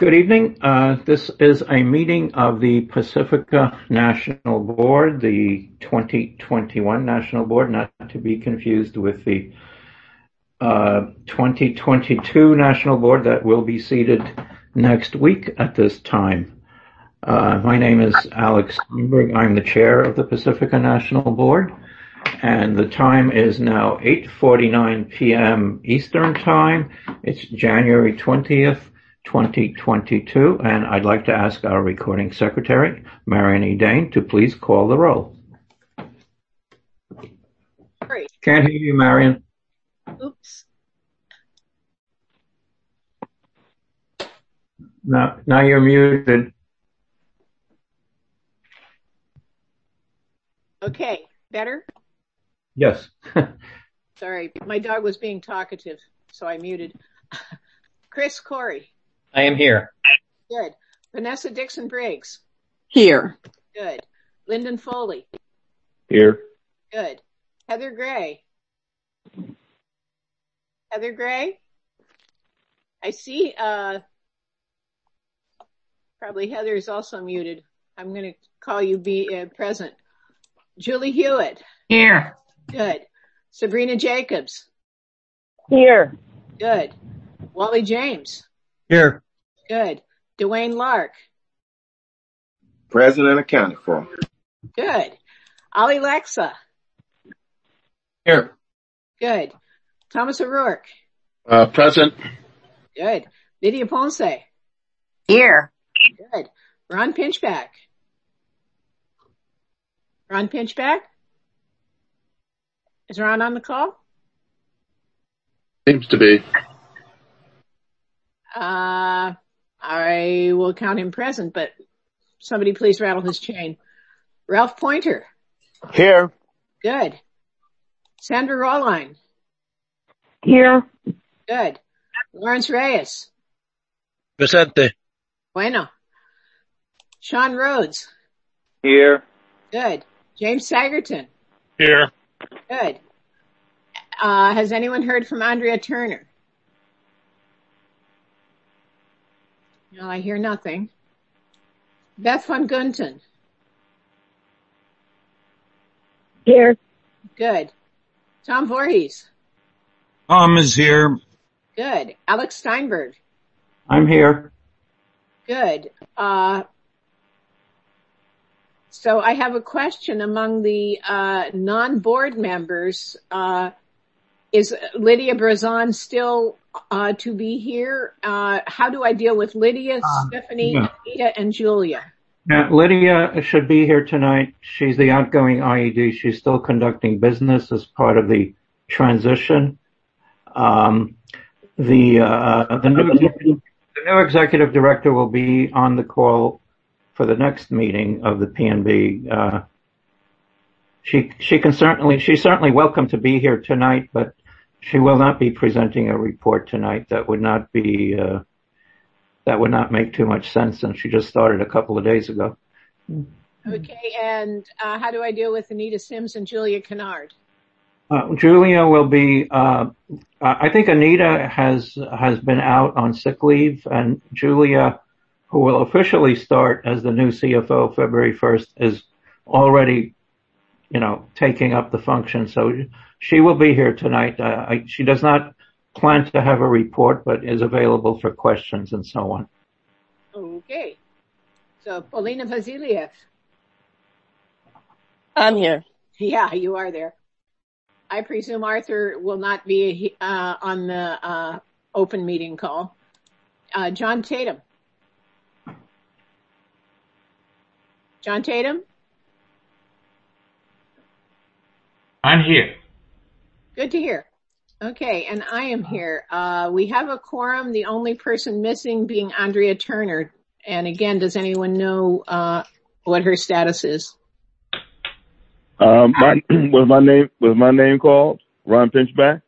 Good evening. This is a meeting of the Pacifica National Board, the 2021 National Board, not to be confused with the 2022 National Board that will be seated next week at this time. My name is Alex Steinberg. I'm the chair of the Pacifica National Board, and the time is now 8:49 p.m. Eastern Time. It's January 20th. 2022, and I'd like to ask our recording secretary, Marion E. Dane, to please call the roll. Great. Can't hear you, Marion. Oops. Now you're muted. Okay, better? Yes. Sorry, my dog was being talkative, so I muted. Chris Corey. I am here. Good. Vanessa Dixon-Briggs. Here. Good. Lyndon Foley. Here. Good. Heather Gray. Heather Gray? I see, probably Heather is also muted. I'm going to call you present. Julie Hewitt. Here. Good. Sabrina Jacobs. Here. Good. Wally James. Here. Good. Dwayne Lark. Present and accounted for. Good. Ali Lexa. Here. Good. Thomas O'Rourke. Present. Good. Lydia Ponce. Here. Good. Ron Pinchback. Ron Pinchback? Is Ron on the call? Seems to be. I will count him present, but somebody please rattle his chain. Ralph Pointer. Here. Good. Sandra Rawline. Here. Good. Lawrence Reyes. Presente. Bueno. Sean Rhodes. Here. Good. James Sagerton. Here. Good. Has anyone heard from Andrea Turner? No, I hear nothing. Beth von Gunten. Here. Good. Tom Voorhees. Tom is here. Good. Alex Steinberg. I'm here. Good. So I have a question among the non-board members. Is Lydia Brazon still to be here? How do I deal with Lydia, Stephanie, Anita, and Julia? Now, Lydia should be here tonight. She's the outgoing IED. She's still conducting business as part of the transition. The new executive director will be on the call for the next meeting of the PNB. She's certainly welcome to be here tonight, but she will not be presenting a report tonight. That would not make too much sense, and she just started a couple of days ago. Okay, and how do I deal with Anita Sims and Julia Kennard? Julia will be, I think Anita has been out on sick leave, and Julia, who will officially start as the new CFO February 1st, is already, taking up the function. So she will be here tonight. She does not plan to have a report, but is available for questions and so on. Okay. So Paulina Vasiliev. I'm here. Yeah, you are there. I presume Arthur will not be on the open meeting call. John Tatum. John Tatum? I'm here. Good to hear. Okay, and I am here. We have a quorum, the only person missing being Andrea Turner. And again, does anyone know what her status is? Was my name called? Ron Pinchback?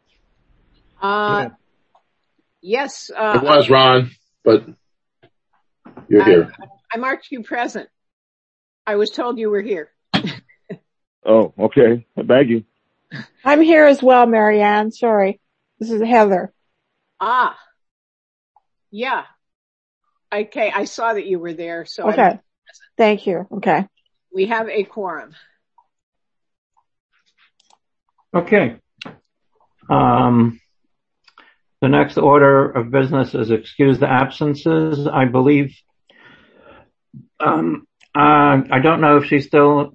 Yes. It was Ron, but you're here. I marked you present. I was told you were here. Oh, okay. Thank you. I'm here as well, Marianne. Sorry. This is Heather. Yeah. Okay, I saw that you were there, so Okay. Thank you. Okay. we have a quorum. Okay. The next order of business is excuse the absences. I believe, I don't know if she's still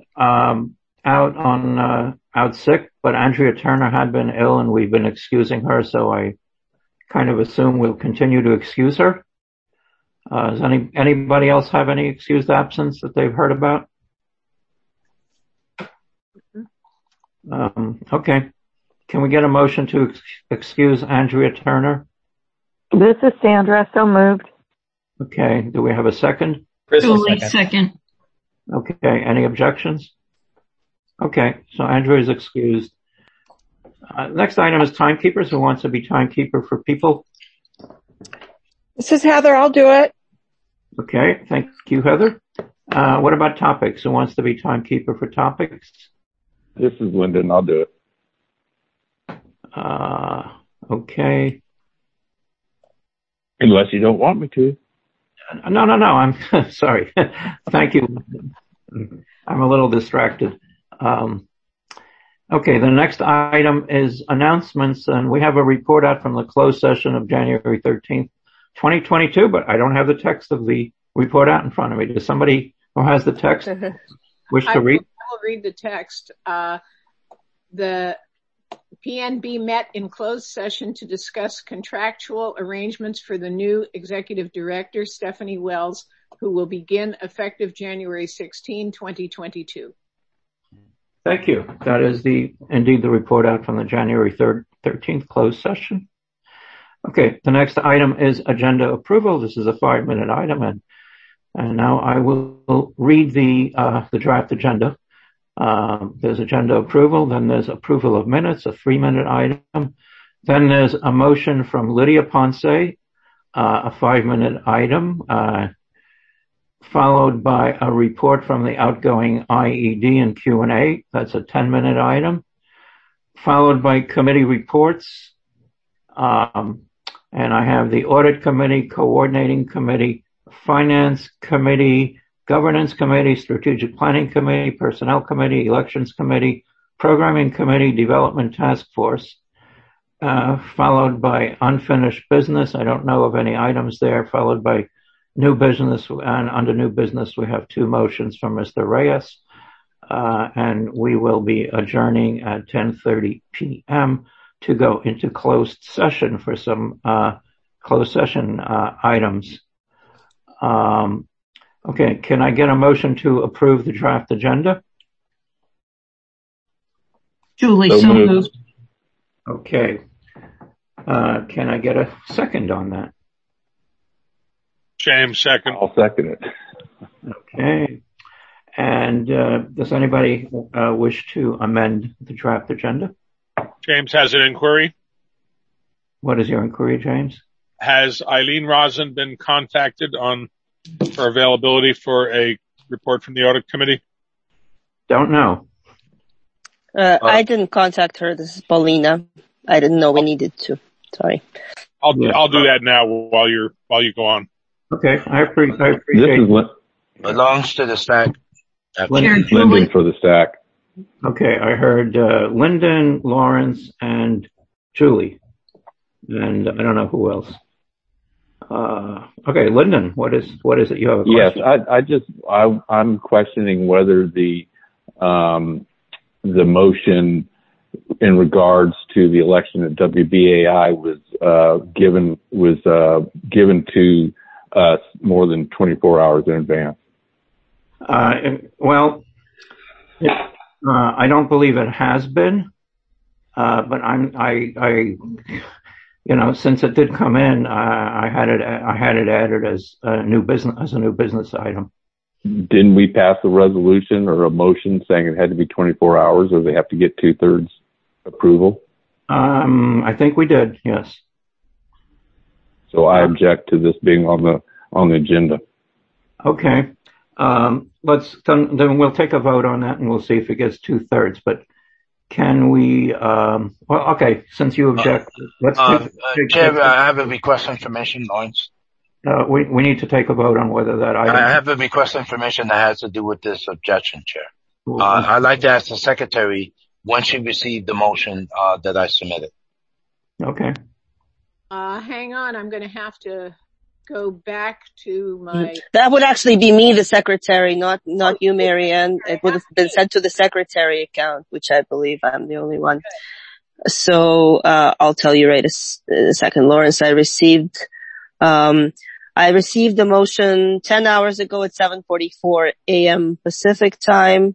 out sick, but Andrea Turner had been ill and we've been excusing her, so I kind of assume we'll continue to excuse her. Does anybody else have any excused absence that they've heard about? Okay. Can we get a motion to excuse Andrea Turner? This is Sandra. So moved. Okay. Do we have a second? Julie, second. Okay. Any objections? Okay. So Andrea is excused. Next item is timekeepers. Who wants to be timekeeper for people? This is Heather. I'll do it. Okay. Thank you, Heather. What about topics? Who wants to be timekeeper for topics? This is Lyndon. I'll do it. Okay. Unless you don't want me to. No. I'm sorry. Thank you. I'm a little distracted. Okay. The next item is announcements, and we have a report out from the closed session of January 13th, 2022, but I don't have the text of the report out in front of me. Does somebody who has the text wish to read? I will read the text. The PNB met in closed session to discuss contractual arrangements for the new executive director, Stephanie Wells, who will begin effective January 16, 2022. Thank you. That is indeed the report out from the January 13th closed session. Okay. The next item is agenda approval. This is a 5-minute item, and now I will read the draft agenda. There's agenda approval, then there's approval of minutes, a 3-minute item. Then there's a motion from Lydia Ponce, a 5-minute item, followed by a report from the outgoing IED and Q&A. That's a 10-minute item, followed by committee reports. And I have the audit committee, coordinating committee, finance committee, governance committee, strategic planning committee, personnel committee, elections committee, programming committee, development task force, followed by unfinished business. I don't know of any items there, followed by new business. And under new business, we have 2 motions from Mr. Reyes. And we will be adjourning at 10:30 p.m. to go into closed session for some closed session items. Okay, can I get a motion to approve the draft agenda? Julie, so moved. Okay. Can I get a second on that? James, second. I'll second it. Okay. And does anybody wish to amend the draft agenda? James has an inquiry. What is your inquiry, James? Has Eileen Rosen been contacted on her availability for a report from the audit committee? Don't know. I didn't contact her. This is Paulina. I didn't know we needed to. Sorry. I'll do that now while you go on. Okay, I appreciate This is Belongs to the stack. Lyndon for the stack. Okay, I heard Lyndon, Lawrence, and Julie. And I don't know who else. Okay, Lyndon, what is it you have a question? Yes, I'm questioning whether the motion in regards to the election at WBAI was given to us more than 24 hours in advance. Well, I don't believe it has been, but since it did come in, I had it added as a new business item. Didn't we pass a resolution or a motion saying it had to be 24 hours, or they have to get 2/3 approval? I think we did, yes. So I object to this being on the agenda. Okay. Then we'll take a vote on that and we'll see if it gets 2/3, but can we, okay, since you object, let's Chair, I have a request for information, Lawrence. we need to take a vote on whether that item. I have a request information that has to do with this objection, Chair. I'd like to ask the secretary when she received the motion that I submitted. Okay. Hang on, I'm going to have to go back to my... That would actually be me, the secretary, not you, Marianne. It would have been sent to the secretary account, which I believe I'm the only one. So, I'll tell you right a second, Lawrence. I received the motion 10 hours ago at 7:44 a.m. Pacific time.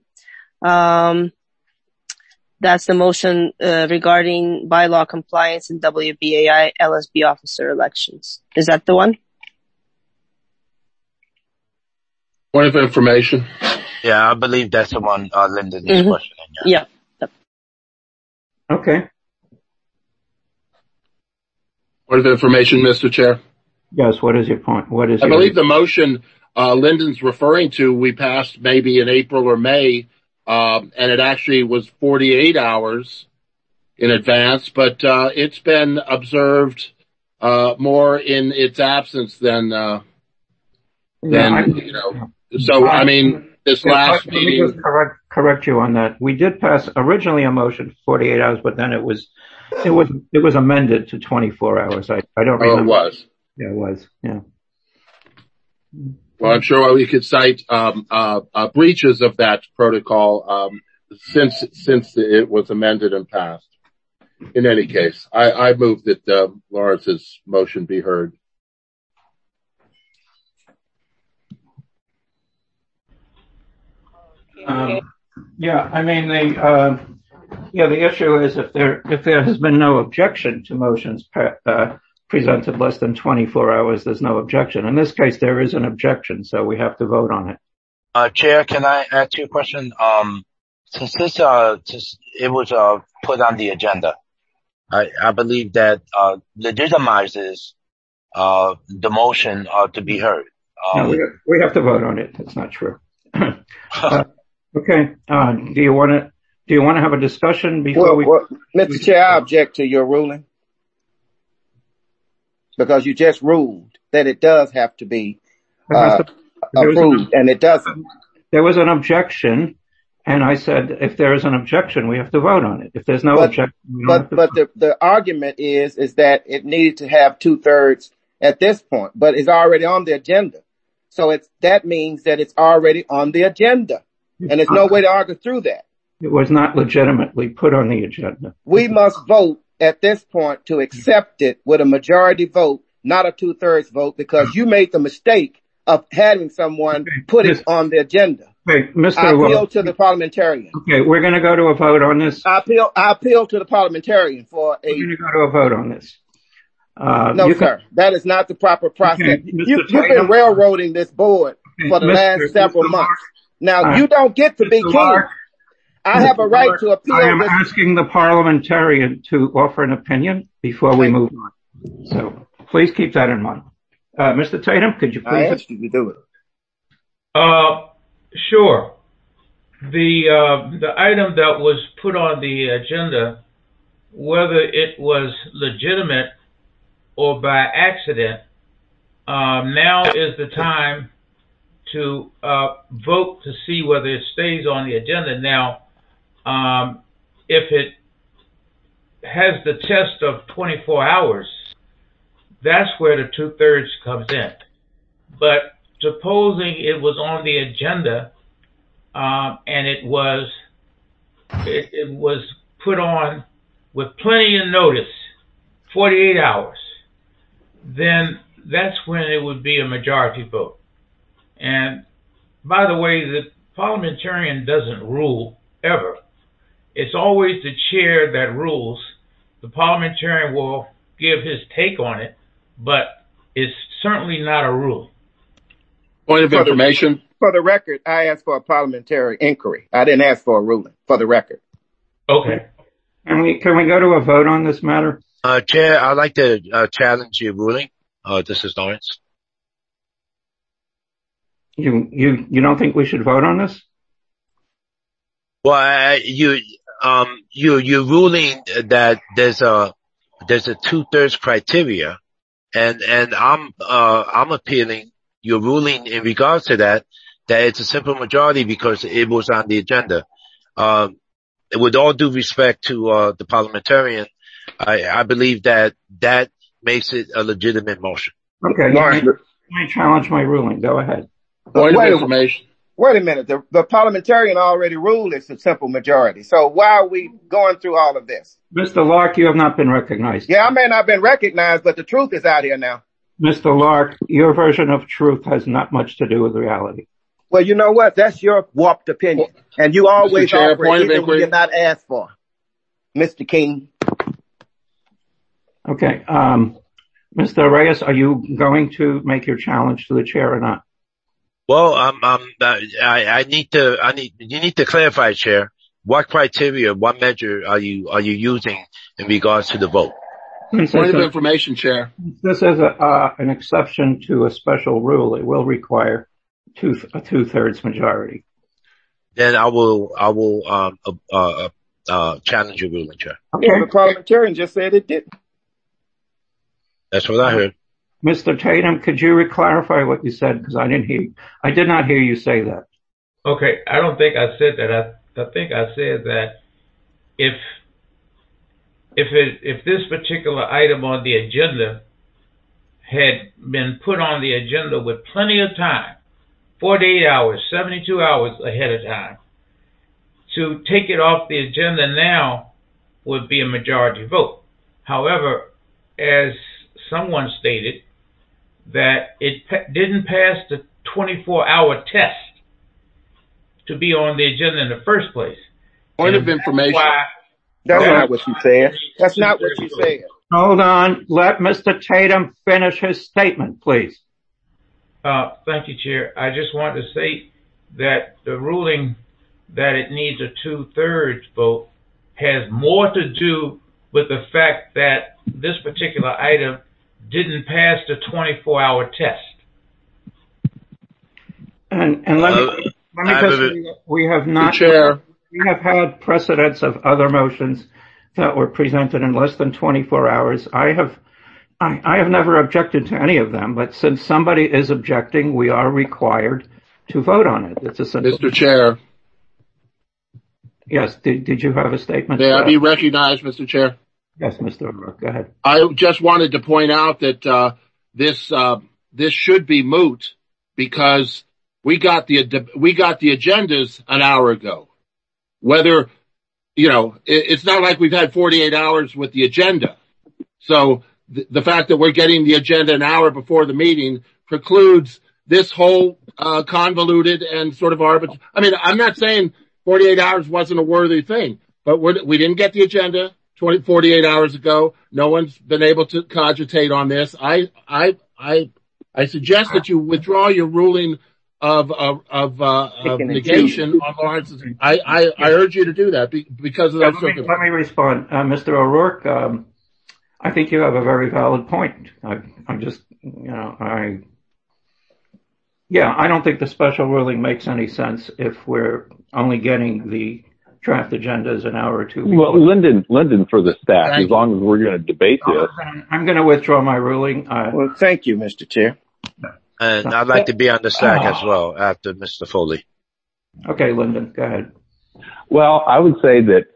That's the motion, regarding bylaw compliance in WBAI LSB officer elections. Is that the one? Point of information. Yeah, I believe that's the one, Lyndon is questioning. Yeah. Okay. Point of information, Mr. Chair. Yes, what is your point? I believe the motion Lyndon's referring to, we passed maybe in April or May, and it actually was 48 hours in advance, but it's been observed more in its absence than you know. So, I mean, this last meeting... Let me just correct you on that. We did pass originally a motion for 48 hours, but then it was amended to 24 hours. I don't remember. Oh, it was. Yeah, it was. Yeah. Well, I'm sure we could cite breaches of that protocol since it was amended and passed. In any case, I move that Lawrence's motion be heard. Yeah, I mean the issue is if there has been no objection to motions presented less than 24 hours, there's no objection. In this case, there is an objection, so we have to vote on it. Chair, can I ask you a question? Since it was put on the agenda, I believe that legitimizes the motion to be heard. No, we have to vote on it. That's not true. Okay. Do you want to have a discussion before Mr. Chair, I object to your ruling because you just ruled that it does have to be approved, and it doesn't. There was an objection, and I said if there is an objection, we have to vote on it. If there's no objection, the argument is that it needed to have 2/3 at this point, but it's already on the agenda. So that means that it's already on the agenda, and there's no way to argue through that. It was not legitimately put on the agenda. We must vote at this point to accept it with a majority vote, not a 2/3 vote, because you made the mistake of having someone put it on the agenda. Okay, I appeal to the parliamentarian. Okay, we're going to go to a vote on this. I appeal to the parliamentarian for a... We're going to go to a vote on this. No, sir. That is not the proper process. Okay, you've been railroading this board for the last several months. Now, you don't get to be king. I have a right to appeal. I am asking the parliamentarian to offer an opinion before we move on. So please keep that in mind. Mr. Tatum, could you please... I asked you to do it. Sure. The item that was put on the agenda, whether it was legitimate or by accident, now is the time to vote to see whether it stays on the agenda. Now, if it has the test of 24 hours, that's where the 2/3 comes in. But supposing it was on the agenda and it was put on with plenty of notice, 48 hours, then that's when it would be a majority vote. And by the way, the parliamentarian doesn't rule ever. It's always the chair that rules. The parliamentarian will give his take on it, but it's certainly not a rule. Point of information. For the record, I asked for a parliamentary inquiry. I didn't ask for a ruling, for the record. Okay. Can we go to a vote on this matter? Chair, I'd like to challenge your ruling. This is Lawrence. You don't think we should vote on this? Well, you're ruling that there's a 2/3 criteria, And I'm appealing your ruling in regards to that it's a simple majority because it was on the agenda. With all due respect to, the parliamentarian, I believe that makes it a legitimate motion. Okay. I challenge my ruling. Go ahead. Point of information. Wait a minute. The parliamentarian already ruled it's a simple majority. So why are we going through all of this? Mr. Lark, you have not been recognized. Yeah, I may not have been recognized, but the truth is out here now. Mr. Lark, your version of truth has not much to do with reality. Well, you know what? That's your warped opinion. And you always operate even when you're not asked for. Mr. King. Okay. Mr. Reyes, are you going to make your challenge to the chair or not? Well, you need to clarify, Chair. What criteria, what measure are you using in regards to the vote? Point of information, Chair. This is an exception to a special rule. It will require a 2/3 majority. Then I will challenge your ruling, Chair. Okay. Well, the parliamentarian just said it didn't. That's what I heard. Mr. Tatum, could you clarify what you said? Because I did not hear you say that. Okay, I don't think I said that. I think I said that if this particular item on the agenda had been put on the agenda with plenty of time, 48 hours, 72 hours ahead of time, to take it off the agenda now would be a majority vote. However, as someone stated, that it didn't pass the 24-hour test to be on the agenda in the first place. Point of information. That's not what you said. That's not what you said. Hold on. Let Mr. Tatum finish his statement, please. Thank you, Chair. I just want to say that the ruling that it needs a 2/3 vote has more to do with the fact that this particular item didn't pass the 24-hour test. And let me just say, we have not. Chair. We have had precedents of other motions that were presented in less than 24 hours. I have never objected to any of them, but since somebody is objecting, we are required to vote on it. It's a simple. Mr. Chair. Yes. Did you have a statement? May I be recognized, Mr. Chair? Yes, Mr. O'Rourke. Go ahead. I just wanted to point out that this should be moot because we got the agendas an hour ago. Whether, it's not like we've had 48 hours with the agenda. So the fact that we're getting the agenda an hour before the meeting precludes this whole convoluted and sort of arbitrary. I mean, I'm not saying 48 hours wasn't a worthy thing, but we didn't get the agenda 48 hours ago. No one's been able to cogitate on this. I suggest that you withdraw your ruling of negation on Lawrence's. I urge you to do that because of that circumstance. Let me respond. Mr. O'Rourke, I think you have a very valid point. I don't think the special ruling makes any sense if we're only getting the draft agendas an hour or two before. Well, Lyndon for the staff, as long as we're going to debate this. I'm going to withdraw my ruling. Well, thank you, Mr. Chair. And I'd like to be on the stack as well after Mr. Foley. Okay, Lyndon, go ahead. Well, I would say that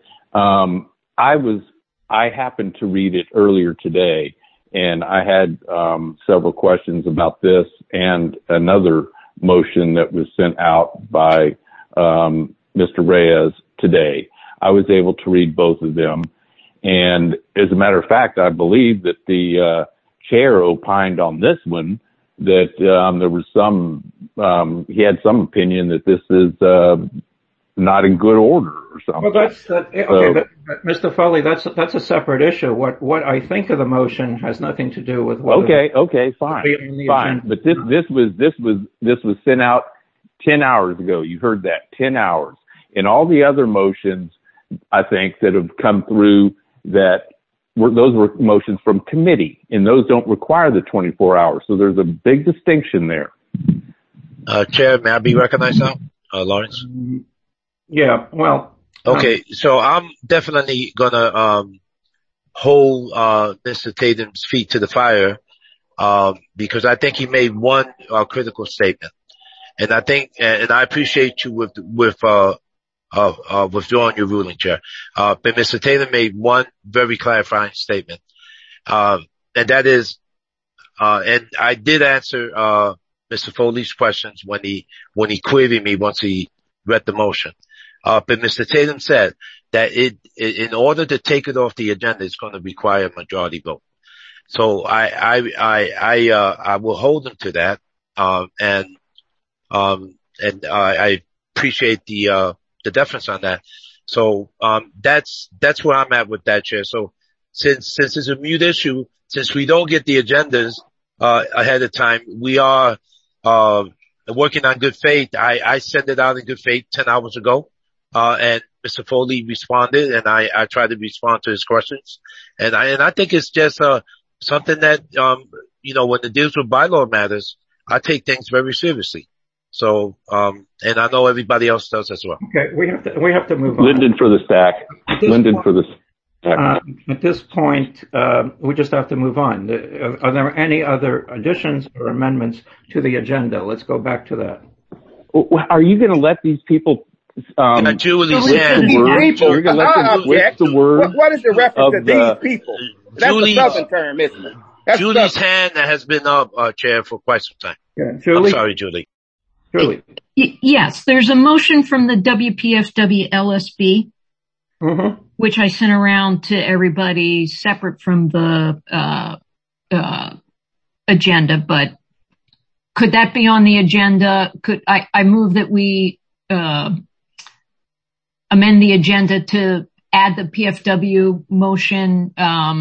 I happened to read it earlier today, and I had several questions about this and another motion that was sent out by Mr. Reyes today. I was able to read both of them, and as a matter of fact, I believe that the chair opined on this one that there was he had some opinion that this is not in good order or something. Well, but Mr. Foley, that's a separate issue. What I think of the motion has nothing to do with whether. Okay, fine. But this was sent out 10 hours ago. You heard that, 10 hours. And all the other motions, I think, that have come through those were motions from committee, and those don't require the 24 hours. So there's a big distinction there. Chair, may I be recognized now? Lawrence? Yeah, well. Okay, so I'm definitely gonna hold Mr. Tatum's feet to the fire because I think he made one critical statement. And I think, and I appreciate you with withdrawing your ruling, Chair. But Mr. Taylor made one very clarifying statement. And that is, and I did answer, Mr. Foley's questions when he queried me once he read the motion. But Mr. Tatum said that in order to take it off the agenda, it's going to require a majority vote. So I will hold him to that. And I appreciate the deference on that. So, that's where I'm at with that, Chair. So since it's a mute issue, since we don't get the agendas, ahead of time, we are, working on good faith. I sent it out in good faith 10 hours ago. And Mr. Foley responded, and I tried to respond to his questions. And I think it's just, something that, when it deals with bylaw matters, I take things very seriously. So, and I know everybody else does as well. Okay, we have to move on. Lyndon for the stack. At this point, we just have to move on. Are there any other additions or amendments to the agenda? Let's go back to that. Are you going to let these people? Julie's hand. You're going to let them twist the word. What is the reference to these people? That's a Southern term, isn't it? Julie's hand has been up, Chair, for quite some time. Yeah, Julie? I'm sorry, Julie. Julie. Yes, there's a motion from the WPFW LSB, which I sent around to everybody separate from the agenda, but could that be on the agenda? I move that we amend the agenda to add the PFW motion.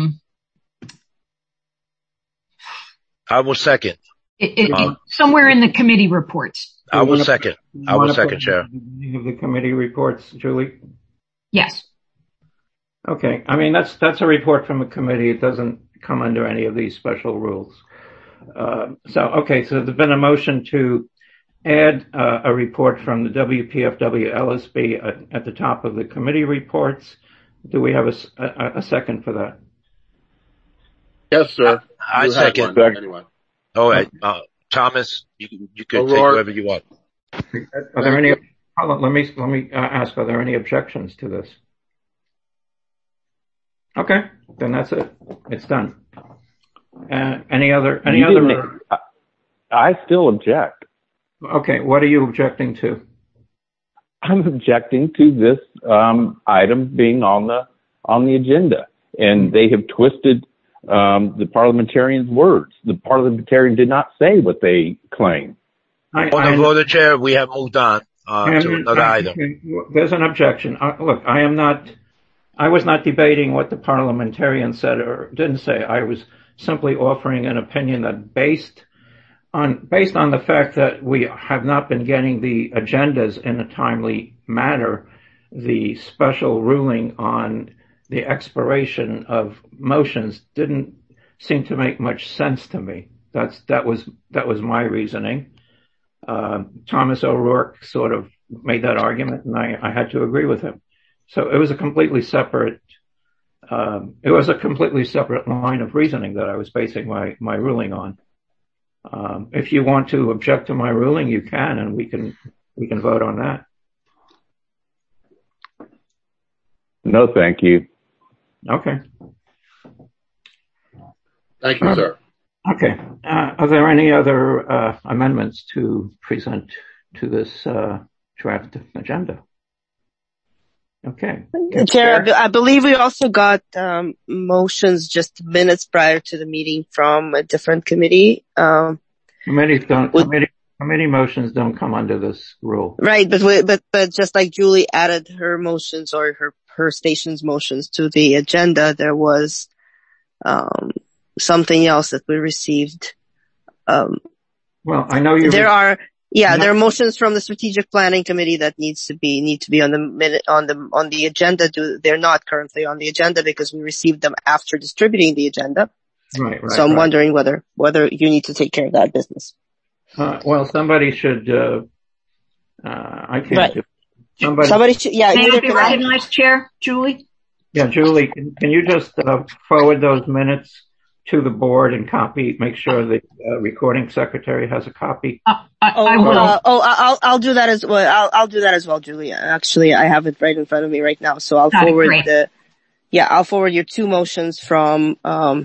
I will second. Somewhere in the committee reports. I will second. Chair. Of the committee reports, Julie? Yes. Okay. I mean, that's a report from a committee. It doesn't come under any of these special rules. So there's been a motion to add a report from the WPFW LSB at the top of the committee reports. Do we have a second for that? Yes, sir. I second. Anyway. All right. Thomas, you could take whoever you want. Are there any? Let me ask. Are there any objections to this? Okay, then that's it. It's done. Any other? I still object. Okay, what are you objecting to? I'm objecting to this item being on the agenda, and they have twisted the parliamentarian's words. The parliamentarian did not say what they claim. On the voter, Chair, we have moved on to another item. There's an objection. Look, I was not debating what the parliamentarian said or didn't say. I was simply offering an opinion that based on the fact that we have not been getting the agendas in a timely manner, the special ruling on the expiration of motions didn't seem to make much sense to me. That was my reasoning. Thomas O'Rourke sort of made that argument, and I had to agree with him. So it was a completely separate line of reasoning that I was basing my ruling on. If you want to object to my ruling, you can, and we can vote on that. No, thank you. Okay. Thank you, sir. Okay. Are there any other amendments to present to this draft agenda? Okay. Chair, I believe we also got motions just minutes prior to the meeting from a different committee. Committee motions don't come under this rule. Right, but just like Julie added her motions or her station's motions to the agenda, there was something else that we received. Well, I know there are motions from the strategic planning committee that need to be on the agenda. They're not currently on the agenda because we received them after distributing the agenda. Right. So I'm wondering whether you need to take care of that business. Well, somebody should. I can't. Right. Do it. Somebody should. Yeah. May I be recognized, Chair? Julie? Yeah, Julie. Can you just forward those minutes to the board and make sure the recording secretary has a copy? I'll do that as well. I'll do that as well, Julia. Actually, I have it right in front of me right now. So I'll forward I'll forward your two motions from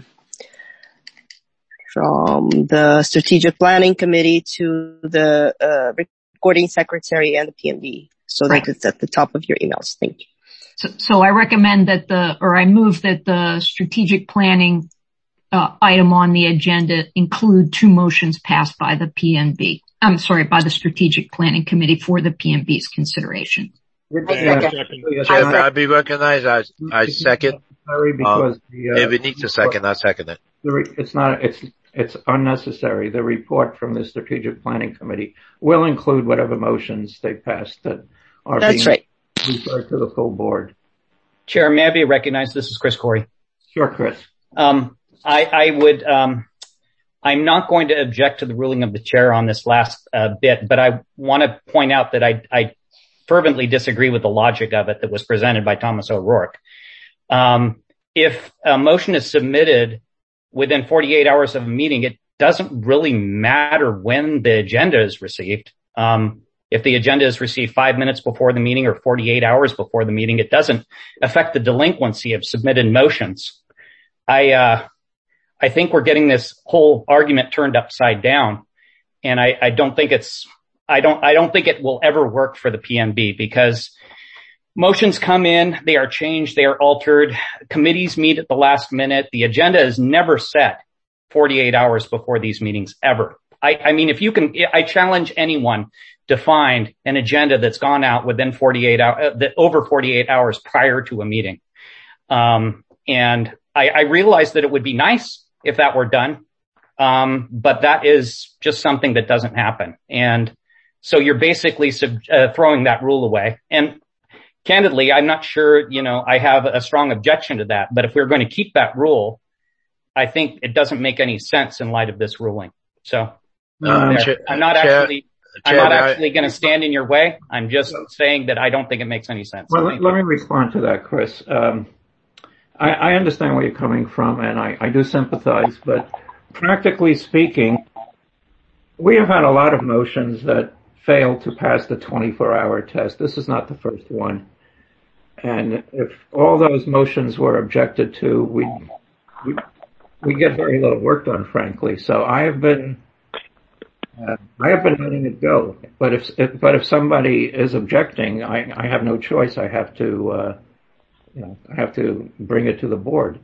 the Strategic Planning Committee to the recording secretary and the PMB, so that it's at the top of your emails. Thank you. So I recommend that I move that the strategic planning item on the agenda include two motions passed by the PNB. I'm sorry, by the Strategic Planning Committee for the PNB's consideration. Chair, I'll be recognized. I second. If it needs a second, I second it. It's unnecessary. The report from the Strategic Planning Committee will include whatever motions they passed that are referred to the full board. Chair, may I be recognized? This is Chris Corey. Sure, Chris. I'm not going to object to the ruling of the chair on this last bit, but I want to point out that I fervently disagree with the logic of it that was presented by Thomas O'Rourke. If a motion is submitted within 48 hours of a meeting, it doesn't really matter when the agenda is received. If the agenda is received 5 minutes before the meeting or 48 hours before the meeting, it doesn't affect the delinquency of submitted motions. I think we're getting this whole argument turned upside down, and I don't think it will ever work for the PNB, because motions come in, they are changed, they are altered. Committees meet at the last minute. The agenda is never set 48 hours before these meetings, ever. I mean, I challenge anyone to find an agenda that's gone out within 48 hours, over 48 hours prior to a meeting. And I realize that it would be nice if that were done. But that is just something that doesn't happen. And so you're basically throwing that rule away. And candidly, I'm not sure, I have a strong objection to that. But if we're going to keep that rule, I think it doesn't make any sense in light of this ruling. So I'm not actually going to stand in your way. I'm just saying that I don't think it makes any sense. Well, let me respond to that, Chris. I understand where you're coming from, and I do sympathize, but practically speaking, we have had a lot of motions that fail to pass the 24-hour test. This is not the first one. And if all those motions were objected to, we get very little work done, frankly. So I have been letting it go. But if somebody is objecting, I have no choice. I have to bring it to the board.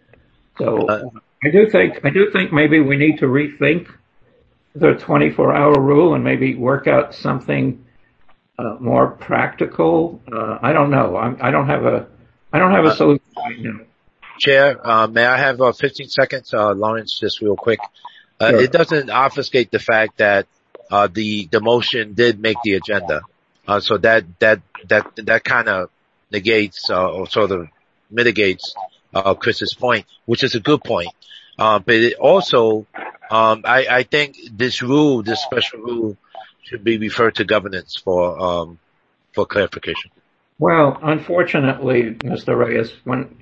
So I do think maybe we need to rethink the 24-hour rule and maybe work out something more practical. I don't know. I don't have a solution right now. Chair, may I have 15 seconds, Lawrence, just real quick? Sure. It doesn't obfuscate the fact that the motion did make the agenda. So that kind of negates or sort of mitigates Chris's point, which is a good point. But it also, I think this special rule, should be referred to governance for clarification. Well, unfortunately, Mr. Reyes,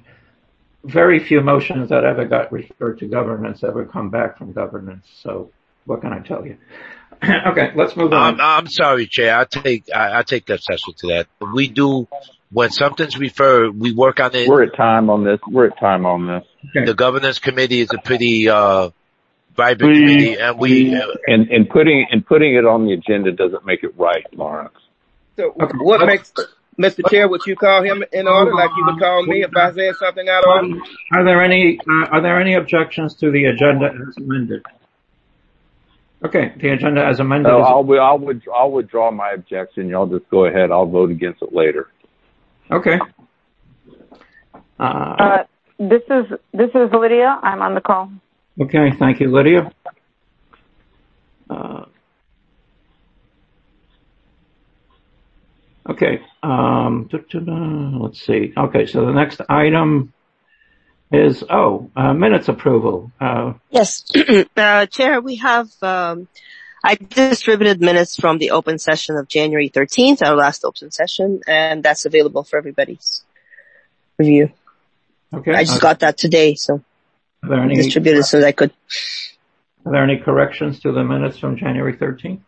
very few motions that ever got referred to governance ever come back from governance. So what can I tell you? Okay, let's move on. I'm sorry, Chair. I take exception to that. We do, when something's referred, we work on it. We're at time on this. Okay. The governance committee is a pretty vibrant committee, and and putting it on the agenda doesn't make it right, Lawrence. So what makes Mr. Chair, would you call him in order like you would call me if I said something out of order? Are there any objections to the agenda as amended? Okay, the agenda as amended. No, I'll withdraw my objection. Y'all just go ahead. I'll vote against it later. Okay. This is Lydia. I'm on the call. Okay, thank you, Lydia. Okay, let's see. Okay, so the next item is, minutes approval. Yes, Chair, we have, I distributed minutes from the open session of January 13th, our last open session, and that's available for everybody's review. Okay. I just got that today, so. distribute as soon as I could. Are there any corrections to the minutes from January 13th?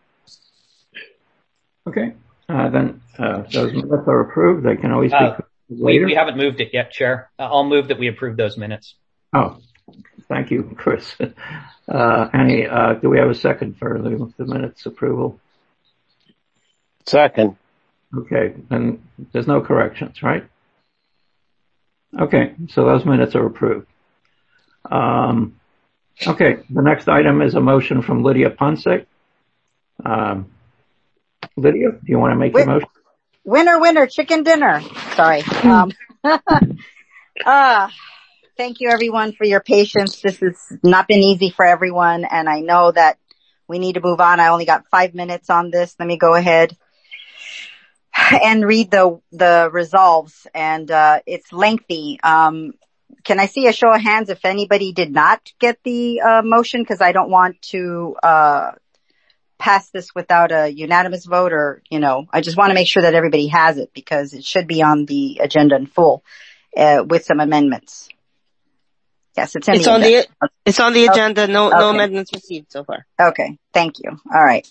Okay. Then those minutes are approved. They can always be later. We haven't moved it yet, Chair. I'll move that we approve those minutes. Oh, thank you, Chris. Do we have a second for the minutes approval? Second. Okay. And there's no corrections, right? Okay. So those minutes are approved. Okay. The next item is a motion from Lydia Ponce. Lydia, do you want to make the motion? Winner, chicken dinner. Sorry. Thank you everyone for your patience. This has not been easy for everyone, and I know that we need to move on. I only got 5 minutes on this. Let me go ahead and read the resolves, and it's lengthy. Can I see a show of hands if anybody did not get the motion? Because I don't want to pass this without a unanimous vote, or, I just want to make sure that everybody has it, because it should be on the agenda in full with some amendments. Yes, it's on the agenda. No amendments received so far. Okay, thank you. All right.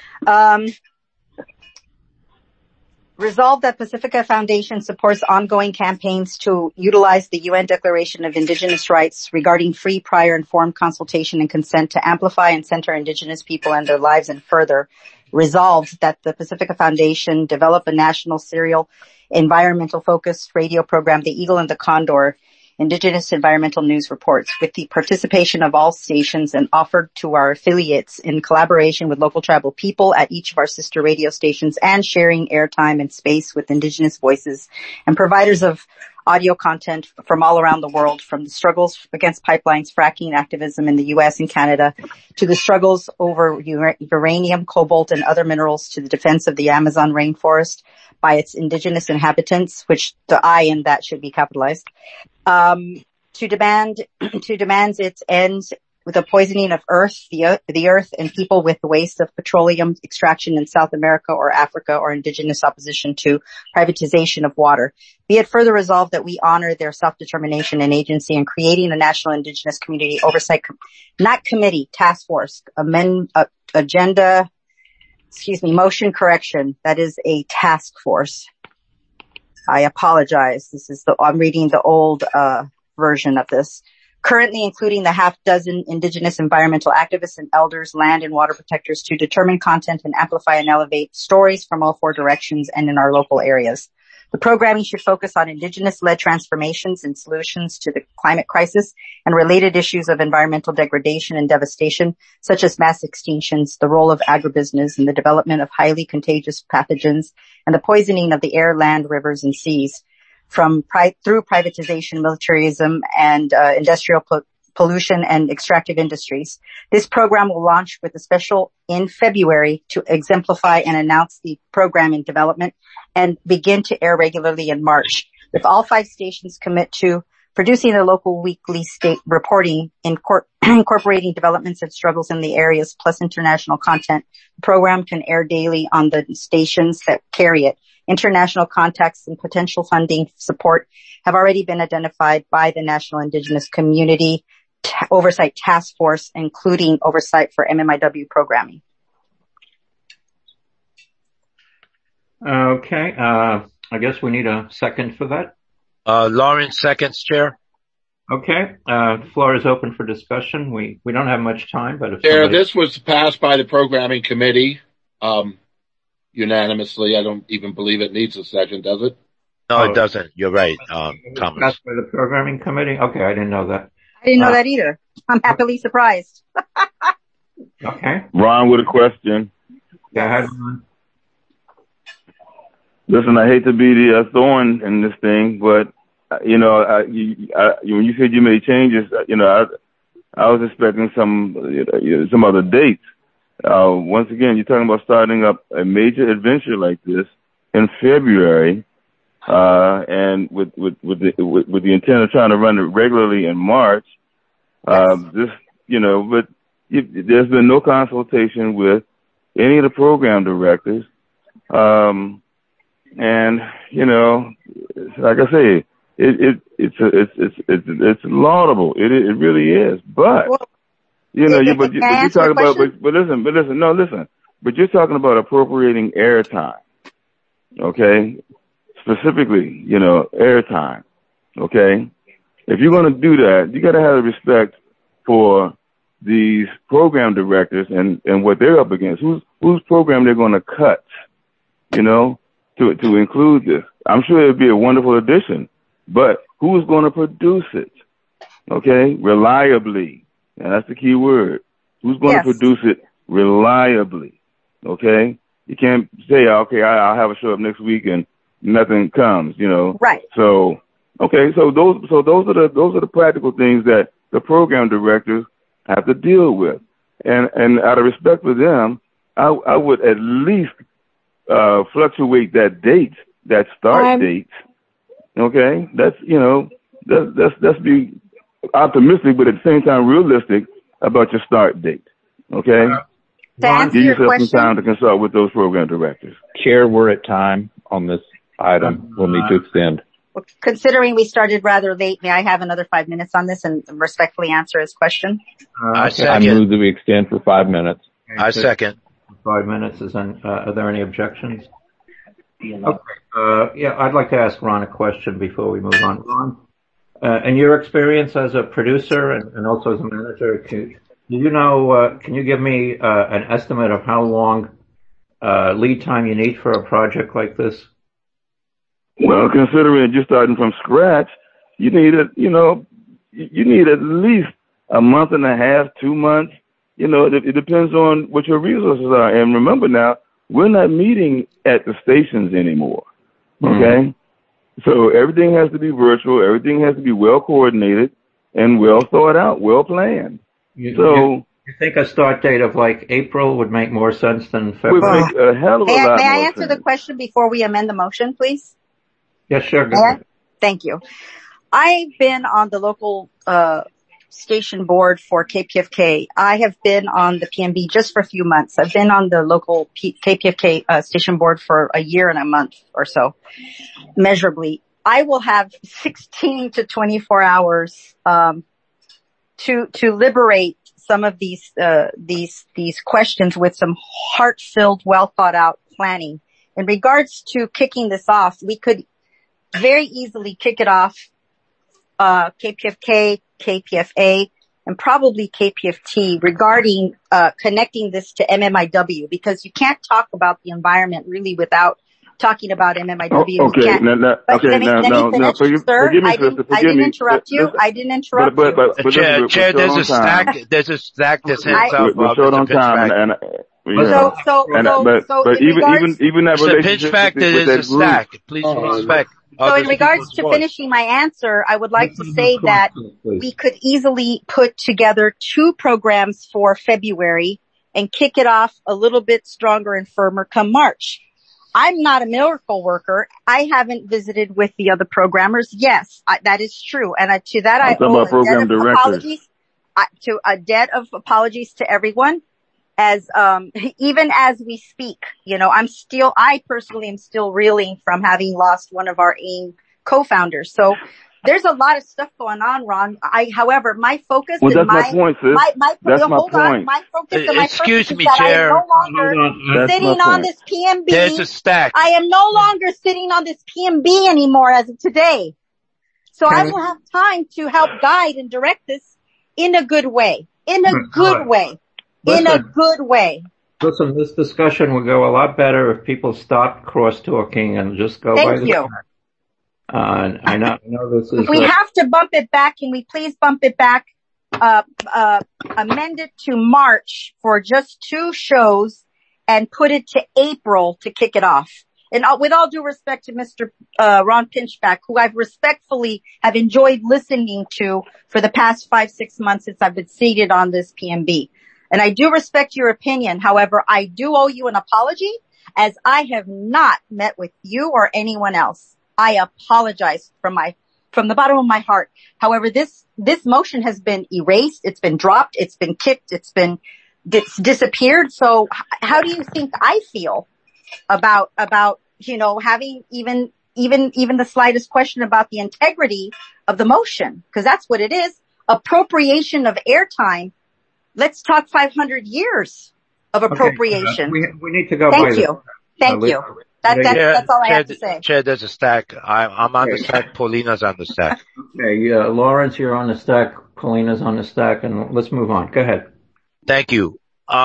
Resolved that Pacifica Foundation supports ongoing campaigns to utilize the UN Declaration of Indigenous Rights regarding free, prior, informed consultation and consent to amplify and center Indigenous people and their lives, and further resolved that the Pacifica Foundation develop a national serial environmental focused radio program, The Eagle and the Condor, Indigenous Environmental News Reports, with the participation of all stations and offered to our affiliates in collaboration with local tribal people at each of our sister radio stations, and sharing airtime and space with Indigenous voices and providers of audio content from all around the world, from the struggles against pipelines, fracking activism in the U.S. and Canada, to the struggles over uranium, cobalt, and other minerals, to the defense of the Amazon rainforest by its Indigenous inhabitants, which the I in that should be capitalized, to demands its ends with the poisoning of the earth and people with the waste of petroleum extraction in South America or Africa, or Indigenous opposition to privatization of water. Be it further resolved that we honor their self-determination and agency in creating the National Indigenous Community Oversight, task force, motion correction. That is a task force. I apologize. I'm reading the old, version of this. Currently including the half dozen Indigenous environmental activists and elders, land and water protectors, to determine content and amplify and elevate stories from all four directions and in our local areas. The programming should focus on Indigenous-led transformations and solutions to the climate crisis and related issues of environmental degradation and devastation, such as mass extinctions, the role of agribusiness in the development of highly contagious pathogens, and the poisoning of the air, land, rivers, and seas through privatization, militarism, and industrial pollution and extractive industries. This program will launch with a special in February to exemplify and announce the program in development, and begin to air regularly in March. If all 5 stations commit to producing a local weekly state reporting incorporating developments and struggles in the areas plus international content, the program can air daily on the stations that carry it. International contacts and potential funding support have already been identified by the National Indigenous Community Oversight Task Force, including oversight for MMIW programming. Okay. I guess we need a second for that. Lawrence seconds, Chair. Okay. The floor is open for discussion. We don't have much time, but Chair, this was passed by the programming committee, unanimously. I don't even believe it needs a second, does it? No, it doesn't. You're right, Thomas. That's by the programming committee? Okay, I didn't know that. I didn't know that either. I'm happily surprised. Okay. Ron with a question. Go ahead, Ron. Listen, I hate to be the thorn in this thing, but, when you said you made changes, I was expecting some other dates. Once again, you're talking about starting up a major adventure like this in February, and with the intent of trying to run it regularly in March. But there's been no consultation with any of the program directors. And, like I say, it's laudable. It really is. But you know, but you're talking about, but listen. But you're talking about appropriating airtime, okay? Specifically, you know, airtime, okay? If you're going to do that, you got to have respect for these program directors and what they're up against. Whose program they're going to cut, you know, to include this. I'm sure it'd be a wonderful addition, but who's going to produce it? Okay, reliably. And that's the key word. Who's going to produce it reliably? Okay, you can't say, okay, I'll have a show up next week and nothing comes, you know. Right. So, okay, so those are the practical things that the program directors have to deal with, and out of respect for them, I would at least fluctuate that date, that start date. Okay, that's, you know, that's be optimistic, but at the same time realistic about your start date. Okay. Give yourself some time to consult with those program directors. Chair, we're at time on this item. We'll need to extend. Well, considering we started rather late, may I have another 5 minutes on this and respectfully answer his question? I move that we extend for 5 minutes. I second. 5 minutes is are there any objections? Okay. Yeah, I'd like to ask Ron a question before we move on. Ron, in your experience as a producer and also as a manager, can you give me an estimate of how long lead time you need for a project like this? Well, considering you're starting from scratch, you need at least a month and a half, 2 months. You know, it depends on what your resources are. And remember now, we're not meeting at the stations anymore. Okay? So everything has to be virtual. Everything has to be well coordinated and well thought out, well planned. You think a start date of like April would make more sense than February? Would make a hell of a lot more sense. May I answer the question before we amend the motion, please? Yes, sure. Go ahead. Thank you. I've been on the local station board for KPFK. I have been on the PMB just for a few months. I've been on the local KPFK station board for a year and a month or so, measurably. I will have 16 to 24 hours to liberate some of these questions with some heart-filled, well thought out planning. In regards to kicking this off, we could very easily kick it off, KPFK, KPFA, and probably KPFT regarding, connecting this to MMIW, because you can't talk about the environment really without talking about MMIW. Okay, Sir, I didn't interrupt you. I didn't interrupt you. Chair, there's a stack that's hands up. We're short on time, but even that relationship. The pitch factor is a stack. Please respect. So in regards to finishing my answer, I would like to say that we could easily put together 2 programs for February and kick it off a little bit stronger and firmer come March. I'm not a miracle worker. I haven't visited with the other programmers. Yes, that is true. And to that, I owe a debt of apologies to everyone. As, even as we speak, you know, I personally am still reeling from having lost one of our AIM co-founders. So there's a lot of stuff going on, Ron. However, my focus is my point, sis. Hold on. My focus and my Excuse me, is that Chair. I am no longer sitting on this PMB. There's a stack. I am no longer sitting on this PMB anymore as of today. So I will have time to help guide and direct this in a good way. In a good way. Listen, this discussion would go a lot better if people stopped cross-talking and just go by the track. I know this is... We have to bump it back. Can we please bump it back, amend it to March for just 2 shows and put it to April to kick it off? And with all due respect to Mr. Ron Pinchback, who I've respectfully have enjoyed listening to for the past 5-6 months since I've been seated on this PMB. And I do respect your opinion. However, I do owe you an apology, as I have not met with you or anyone else. I apologize from the bottom of my heart. However, this motion has been erased. It's been dropped. It's been kicked. It's disappeared. So how do you think I feel about, you know, having even even the slightest question about the integrity of the motion, because that's what it is. Appropriation of airtime. Let's talk 500 years of appropriation. Okay, we need to go. Thank you. Thank you. That's all I have to say. Chair, there's a stack. I'm on the stack. Paulina's on the stack. Okay, Lawrence, you're on the stack. Paulina's on the stack, and let's move on. Go ahead. Thank you.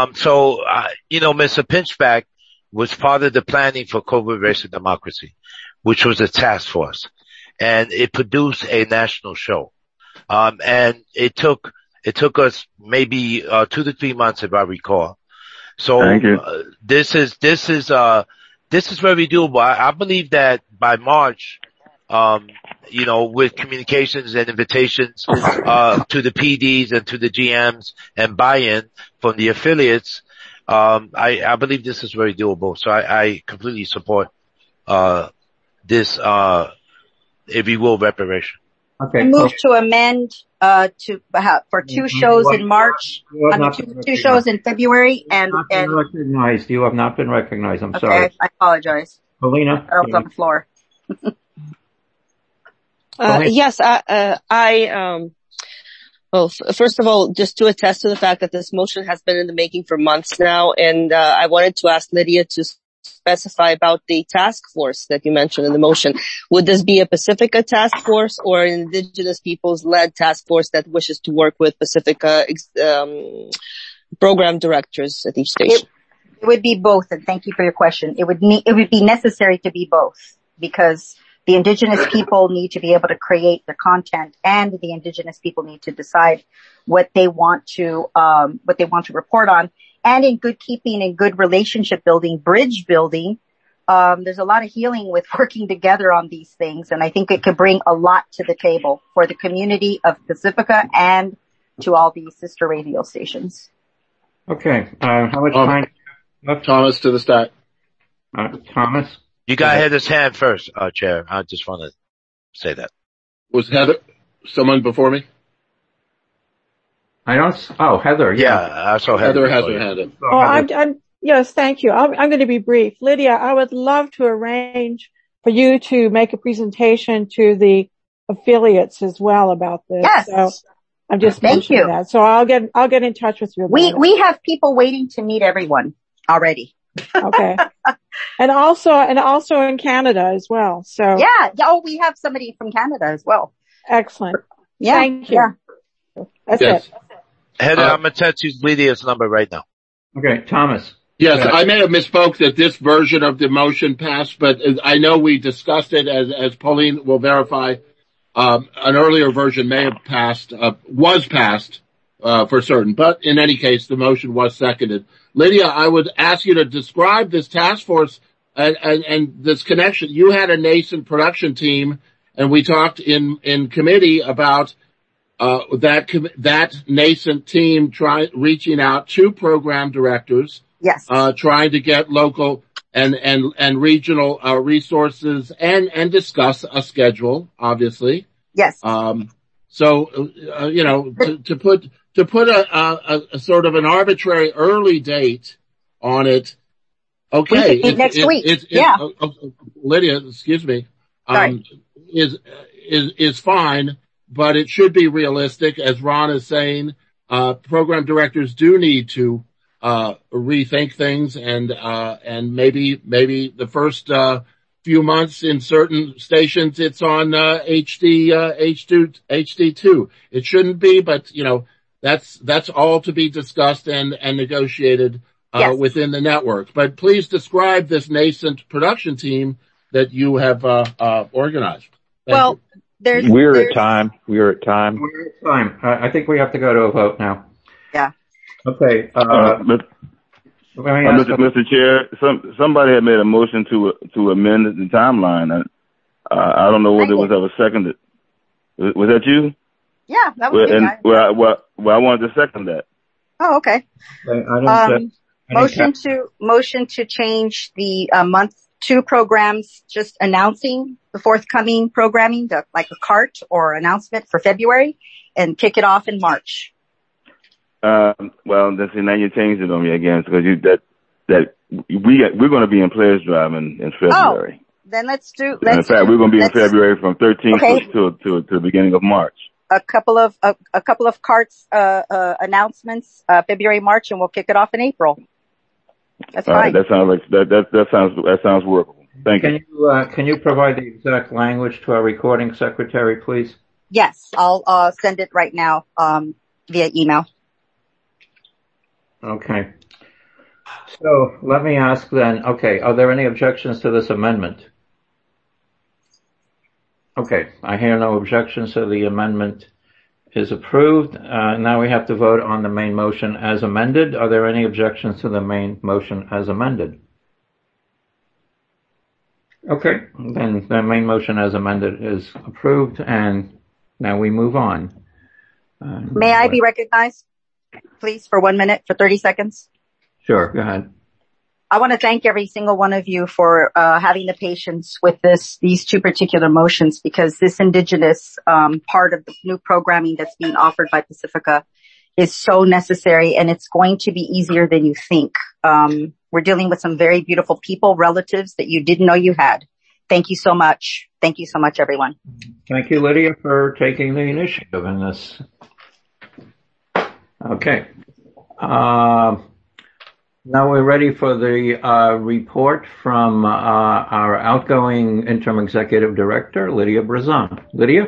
Mr. Pinchback was part of the planning for COVID Race and Democracy, which was a task force, and it produced a national show. And it took us maybe 2 to 3 months, if I recall. So this is very doable. I believe that by March, with communications and invitations to the PDs and to the GMs and buy-in from the affiliates, I believe this is very doable. So I completely support this, if you will, reparation. Okay. I move to amend for 2 shows in March, two shows in February, and recognized. You have not been recognized. I'm sorry. I apologize. Paulina, I was on the floor. Yes, well, first of all, just to attest to the fact that this motion has been in the making for months now, and I wanted to ask Lydia to specify about the task force that you mentioned in the motion. Would this be a Pacifica task force or an Indigenous peoples-led task force that wishes to work with Pacifica program directors at each station? It would be both, and thank you for your question. It would be necessary to be both, because the Indigenous people need to be able to create the content, and the Indigenous people need to decide what they want to report on. And in good keeping and good relationship building, bridge building, there's a lot of healing with working together on these things. And I think it could bring a lot to the table for the community of Pacifica and to all these sister radio stations. Okay. How much time? Thomas to the stack. Thomas? You got Heather's hand first, Chair. I just want to say that. Was Heather someone before me? Heather. Yeah, I saw Heather. Heather has her hand up. Yes, thank you. I'm going to be brief. Lydia, I would love to arrange for you to make a presentation to the affiliates as well about this. Yes. So I'm just mentioning that. So I'll get in touch with you. We have people waiting to meet everyone already. Okay. And also in Canada as well. So yeah. Oh, we have somebody from Canada as well. Excellent. Yeah. Thank you. Yeah. That's it. Heather, I'm going to text you Lydia's number right now. Okay, Thomas. Yes, I may have misspoke that this version of the motion passed, but I know we discussed it as Pauline will verify. An earlier version may have passed, was passed, for certain, but in any case, the motion was seconded. Lydia, I would ask you to describe this task force and this connection. You had a nascent production team, and we talked in committee about that nascent team reaching out to program directors. Yes. Trying to get local and regional resources and discuss a schedule, obviously. Yes. To put a sort of an arbitrary early date on it. Okay. Next week. Lydia, excuse me. Sorry. Is fine, but it should be realistic. As Ron is saying, program directors do need to rethink things and maybe the first few months in certain stations it's on HD2. It shouldn't be, but that's all to be discussed and negotiated within the network. But please describe this nascent production team that you have organized. Well, we're at time. I think we have to go to a vote now. Yeah. Okay. Mr. Chair, somebody had made a motion to amend the timeline. I don't know whether it was ever seconded. Was that you? Yeah, that was me. I wanted to second that. Oh, okay. Motion to change the month 2 programs, just announcing the forthcoming programming, like a cart or announcement for February, and kick it off in March. Well, now you changed it on me again because we're going to be in Players Drive in February. Oh, Then let's do. In fact, we're going to be in February from 13th to the beginning of March. A couple of carts announcements, February, March, and we'll kick it off in April. That's fine. Right, that sounds workable. Thank you. Can you provide the exact language to our recording secretary, please? Yes, I'll send it right now via email. Okay. So let me ask then. Okay, are there any objections to this amendment? Okay, I hear no objections, so the amendment is approved. Now we have to vote on the main motion as amended. Are there any objections to the main motion as amended? Okay, then the main motion as amended is approved, and now we move on. May I be recognized, please, for 1 minute, for 30 seconds? Sure, go ahead. I want to thank every single one of you for having the patience with these two particular motions, because this indigenous part of the new programming that's being offered by Pacifica is so necessary, and it's going to be easier than you think. We're dealing with some very beautiful people, relatives that you didn't know you had. Thank you so much. Thank you so much, everyone. Thank you, Lydia, for taking the initiative in this. Okay. Now we're ready for the report from our outgoing interim executive director, Lydia Brazan. Lydia?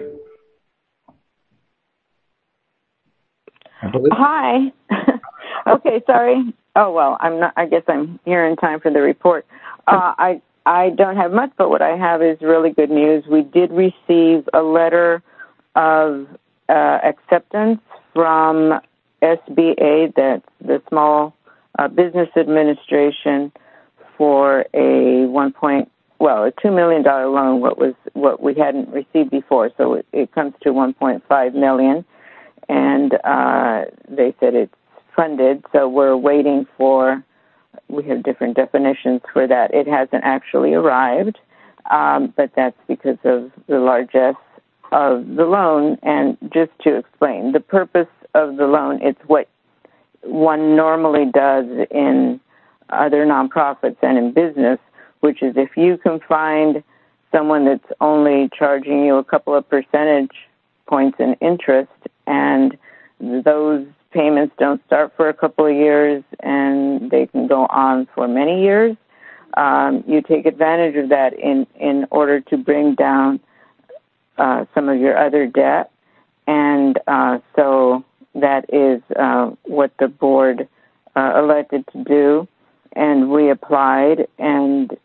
Hi. Okay, sorry. Oh, well, I guess I'm here in time for the report. I don't have much, but what I have is really good news. We did receive a letter of acceptance from SBA, that's the Small Business Administration, for a $2 million loan, what we hadn't received before. So it comes to $1.5 million, and they said it's funded. So we're waiting for. We have different definitions for that. It hasn't actually arrived, but that's because of the largesse of the loan. And just to explain, the purpose of the loan, it's what one normally does in other nonprofits and in business, which is if you can find someone that's only charging you a couple of percentage points in interest, and those payments don't start for a couple of years and they can go on for many years, you take advantage of that in order to bring down some of your other debt. And so that is what the board elected to do, and we applied, and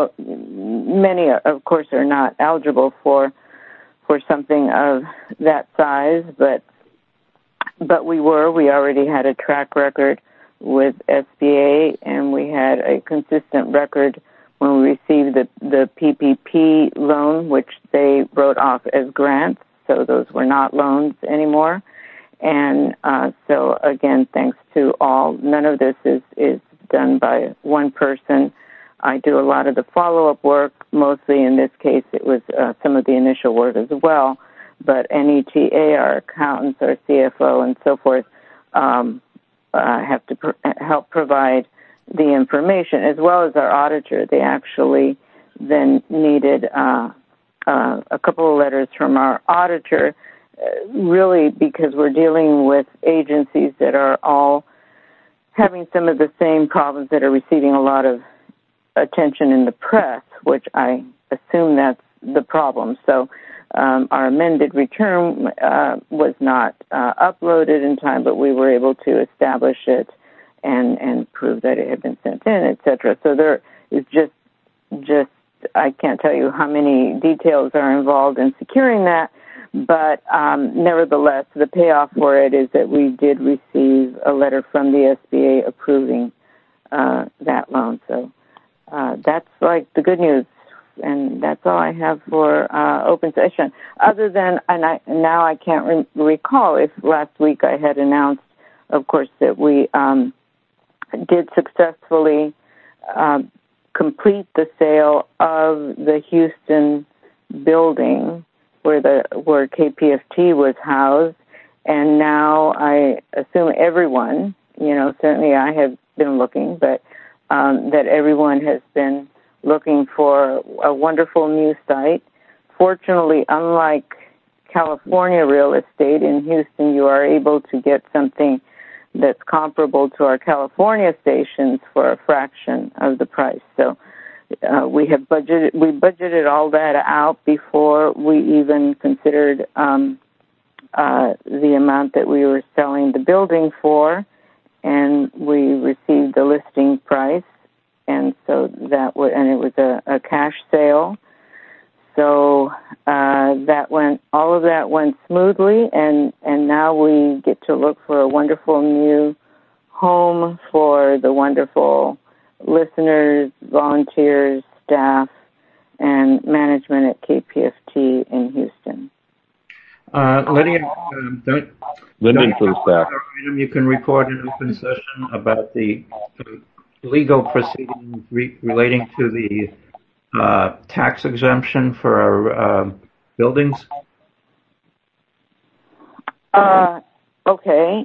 many, of course, are not eligible for something of that size, but we already had a track record with SBA, and we had a consistent record when we received the PPP loan, which they wrote off as grants, so those were not loans anymore. And so, again, thanks to all. None of this is done by one person. I do a lot of the follow-up work. Mostly in this case, it was some of the initial work as well. But NETA, our accountants, our CFO, and so forth, have to help provide the information, as well as our auditor. They actually then needed a couple of letters from our auditor, really because we're dealing with agencies that are all having some of the same problems that are receiving a lot of attention in the press, which I assume that's the problem. So our amended return was not uploaded in time, but we were able to establish it and prove that it had been sent in, etc. So there is just I can't tell you how many details are involved in securing that, but nevertheless, the payoff for it is that we did receive a letter from the SBA approving that loan. So that's like the good news, and that's all I have for open session. Other than, now I can't recall if last week I had announced, of course, that we did successfully complete the sale of the Houston building where KPFT was housed, and now I assume everyone, certainly I have been looking, but that everyone has been looking for a wonderful new site. Fortunately, unlike California real estate, in Houston you are able to get something that's comparable to our California stations for a fraction of the price. So we budgeted all that out before we even considered the amount that we were selling the building for, and we received the listing price, and so it was a cash sale. So all of that went smoothly, and now we get to look for a wonderful new home for the wonderful listeners, volunteers, staff, and management at KPFT in Houston. Lydia, Lyndon for the staff. You can report in open session about the legal proceedings relating to the tax exemption for our buildings? Okay.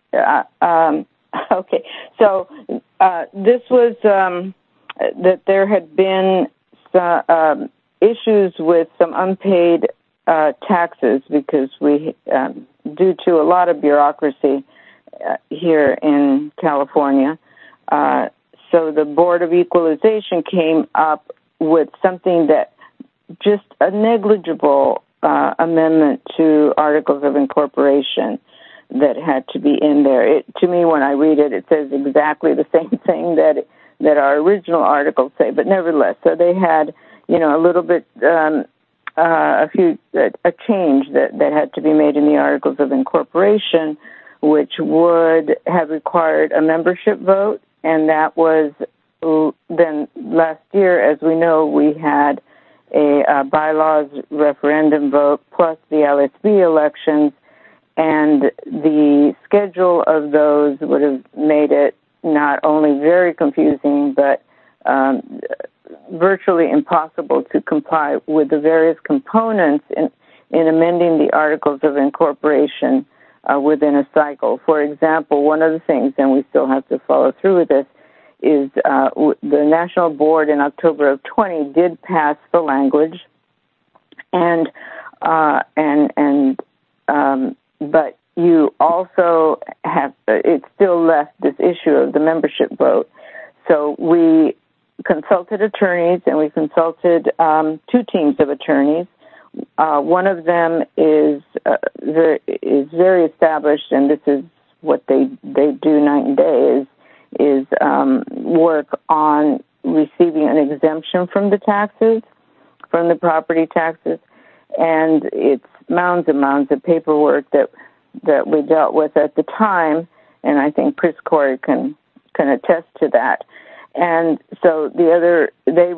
Okay. So this was that there had been some issues with some unpaid taxes because we, due to a lot of bureaucracy here in California, so the Board of Equalization came up with something that just a negligible amendment to Articles of Incorporation that had to be in there. To me, when I read it, it says exactly the same thing that our original articles say, but nevertheless, so they had, a little bit, a change that had to be made in the Articles of Incorporation, which would have required a membership vote, and that was then last year, as we know, we had a bylaws referendum vote plus the LSB elections, and the schedule of those would have made it not only very confusing, but virtually impossible to comply with the various components in amending the Articles of Incorporation within a cycle. For example, one of the things, and we still have to follow through with this, is the National Board in October of 20 did pass the language, but you also have, it still left this issue of the membership vote. So we consulted attorneys, and we consulted two teams of attorneys. One of them is very established, and this is what they do night and day, is work on receiving an exemption from the taxes, from the property taxes, and it's mounds and mounds of paperwork that we dealt with at the time, and I think Chris Corey can attest to that. And so the other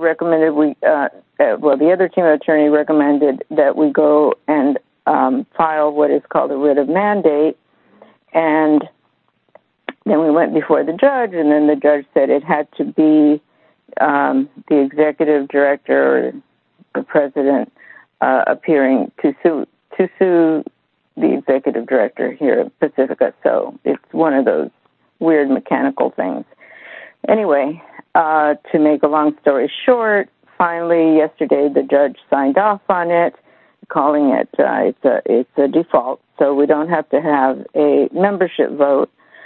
team of attorney recommended that we go and file what is called a writ of mandate, and then we went before the judge, and then the judge said it had to be the executive director or the president appearing to sue the executive director here at Pacifica. So it's one of those weird mechanical things. Anyway, to make a long story short, finally yesterday the judge signed off on it, calling it it's a default, so we don't have to have a membership vote.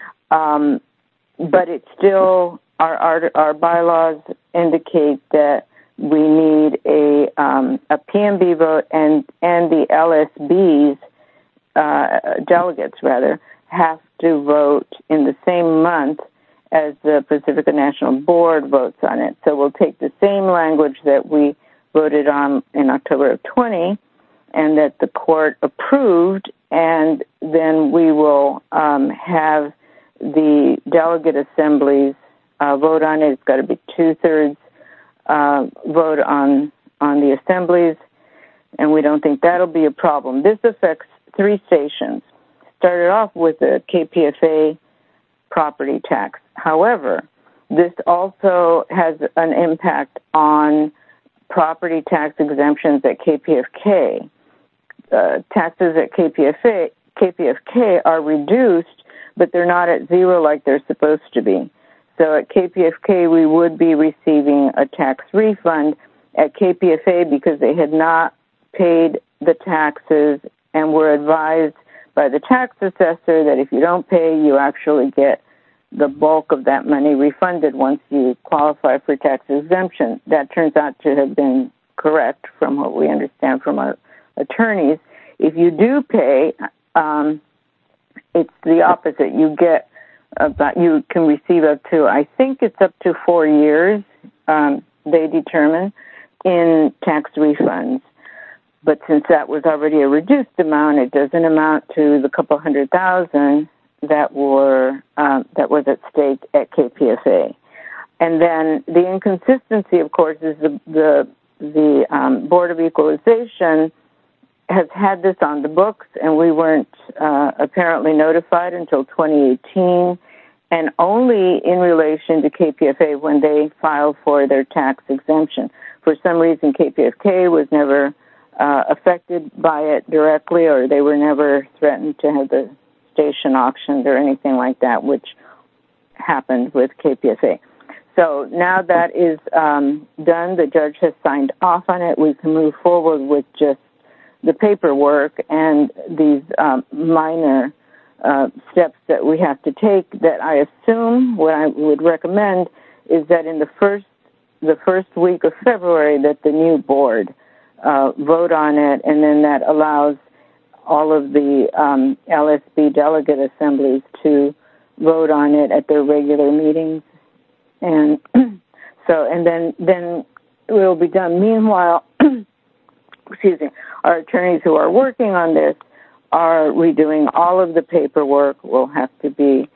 But it's still our bylaws indicate that we need a PMB vote, and the LSBs delegates rather have to vote in the same month as the Pacifica National Board votes on it. So we'll take the same language that we voted on in October of 20 and that the court approved, and then we will have the delegate assemblies vote on it. It's got to be 2/3 vote on the assemblies, and we don't think that'll be a problem. This affects 3 stations. Started off with the KPFA property tax. However, this also has an impact on property tax exemptions at KPFK. Taxes at KPFK are reduced, but they're not at zero like they're supposed to be. So at KPFK, we would be receiving a tax refund. At KPFA, because they had not paid the taxes and were advised by the tax assessor that if you don't pay, you actually get the bulk of that money refunded once you qualify for tax exemption. That turns out to have been correct from what we understand from our attorneys. If you do pay, it's the opposite. You can receive up to, I think it's up to 4 years, they determine, in tax refunds. But since that was already a reduced amount, it doesn't amount to the couple $100,000 that was at stake at KPFA. And then the inconsistency, of course, is the Board of Equalization has had this on the books, and we weren't apparently notified until 2018, and only in relation to KPFA when they filed for their tax exemption. For some reason, KPFK was never affected by it directly, or they were never threatened to have the station auctioned or anything like that, which happened with KPFA. So now that is done, the judge has signed off on it. We can move forward with just the paperwork and these minor steps that we have to take that I assume what I would recommend is that in the first week of February that the new board vote on it, and then that allows all of the LSB delegate assemblies to vote on it at their regular meetings. And so, and then it will be done. Meanwhile, excuse me, our attorneys who are working on this are redoing all of the paperwork. Will have to be,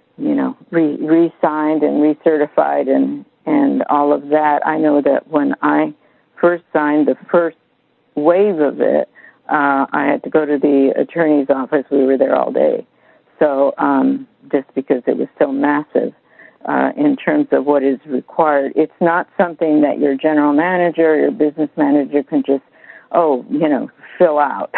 re-signed and recertified and all of that. I know that when I first signed the first wave of it, I had to go to the attorney's office. We were there all day. So, just because it was so massive, in terms of what is required, it's not something that your general manager, your business manager can just, fill out.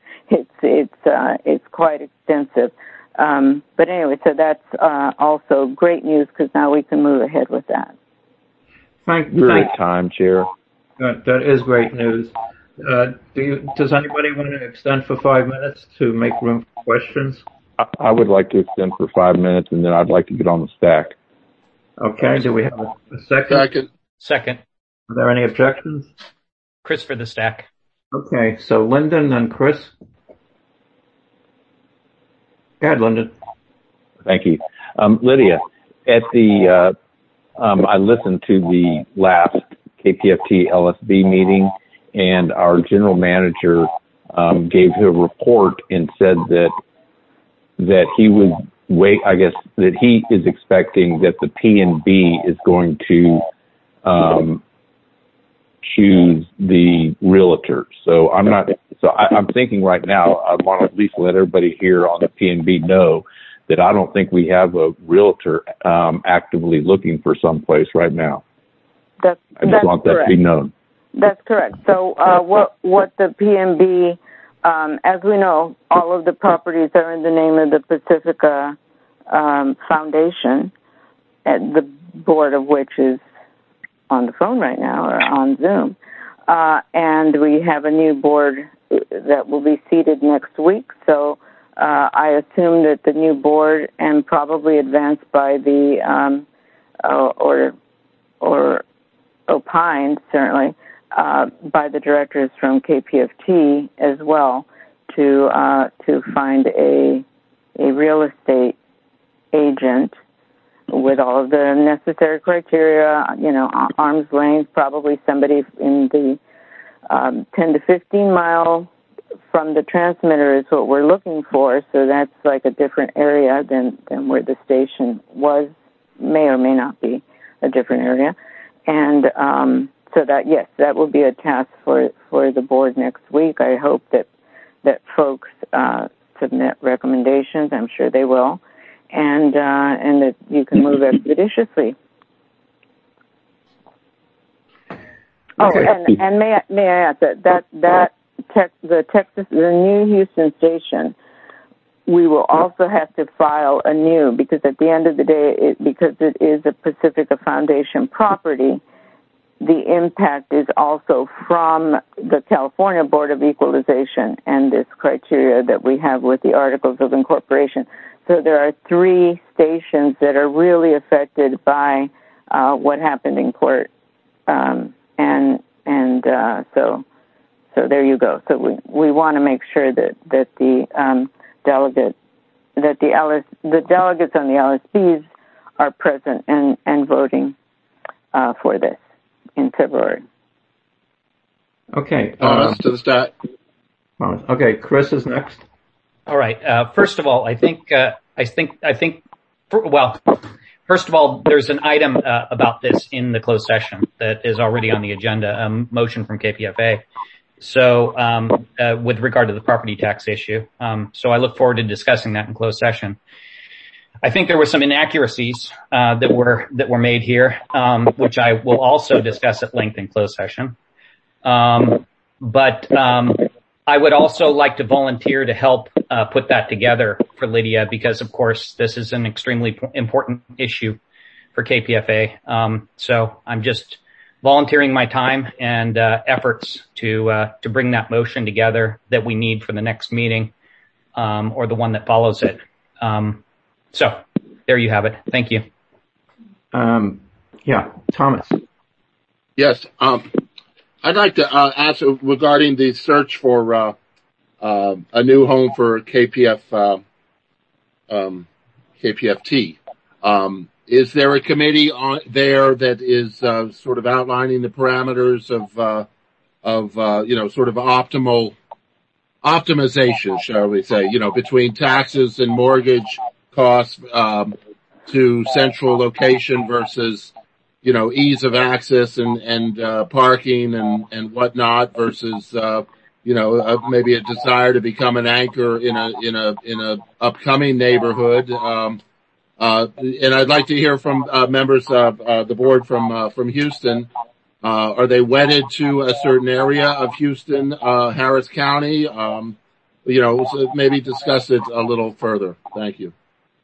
It's quite extensive. But anyway, so that's, also great news because now we can move ahead with that. Thank time, Chair. That is great news. Does anybody want to extend for 5 minutes to make room for questions? I would like to extend for 5 minutes, and then I'd like to get on the stack. Okay. Do we have a second? Second. Are there any objections? Chris for the stack. Okay. So Lyndon and Chris. Go ahead, Lyndon. Thank you. Lydia, at the, I listened to the last KPFT LSB meeting, and our general manager gave a report and said that he would wait. I guess that he is expecting that the P&B is going to choose the realtor. So I'm thinking right now I want to at least let everybody here on the P&B know that I don't think we have a realtor actively looking for someplace right now. I just want that to be known. That's correct. So what the P&B, as we know, all of the properties are in the name of the Pacifica Foundation, and the board of which is on the phone right now or on Zoom. And we have a new board that will be seated next week. So I assume that the new board, and probably advanced by the or opined certainly by the directors from KPFT as well, to find a real estate agent with all of the necessary criteria, arm's length, probably somebody in the 10 to 15 mile from the transmitter is what we're looking for. So that's like a different area than where the station was, may or may not be a different area. And so that, yes, that will be a task for the board next week. I hope that folks submit recommendations. I'm sure they will. And that you can move expeditiously. Okay. Oh, and may I add that the new Houston station we will also have to file anew, because at the end of the day, because it is a Pacifica Foundation property, the impact is also from the California Board of Equalization and this criteria that we have with the Articles of Incorporation. So there are 3 stations that are really affected by what happened in court, so there you go. So we want to make sure that the delegates on the LSPs are present and voting for this in February. Okay. To the stat. Okay, Chris is next. All right. First of all, first of all, there's an item about this in the closed session that is already on the agenda, a motion from KPFA. So, with regard to the property tax issue. So I look forward to discussing that in closed session. I think there were some inaccuracies, that were made here, which I will also discuss at length in closed session. But I would also like to volunteer to help, put that together for Lydia, because of course this is an extremely important issue for KPFA. So I'm just volunteering my time and efforts to bring that motion together that we need for the next meeting, or the one that follows it. So there you have it. Thank you. Thomas. Yes. I'd like to ask regarding the search for a new home for KPFT. Is there a committee on there that is sort of outlining the parameters of sort of optimization, shall we say, between taxes and mortgage costs to central location versus ease of access and parking and whatnot versus maybe a desire to become an anchor in a upcoming neighborhood. And I'd like to hear from members of the board from Houston. Are they wedded to a certain area of Houston, Harris County? So maybe discuss it a little further. Thank you.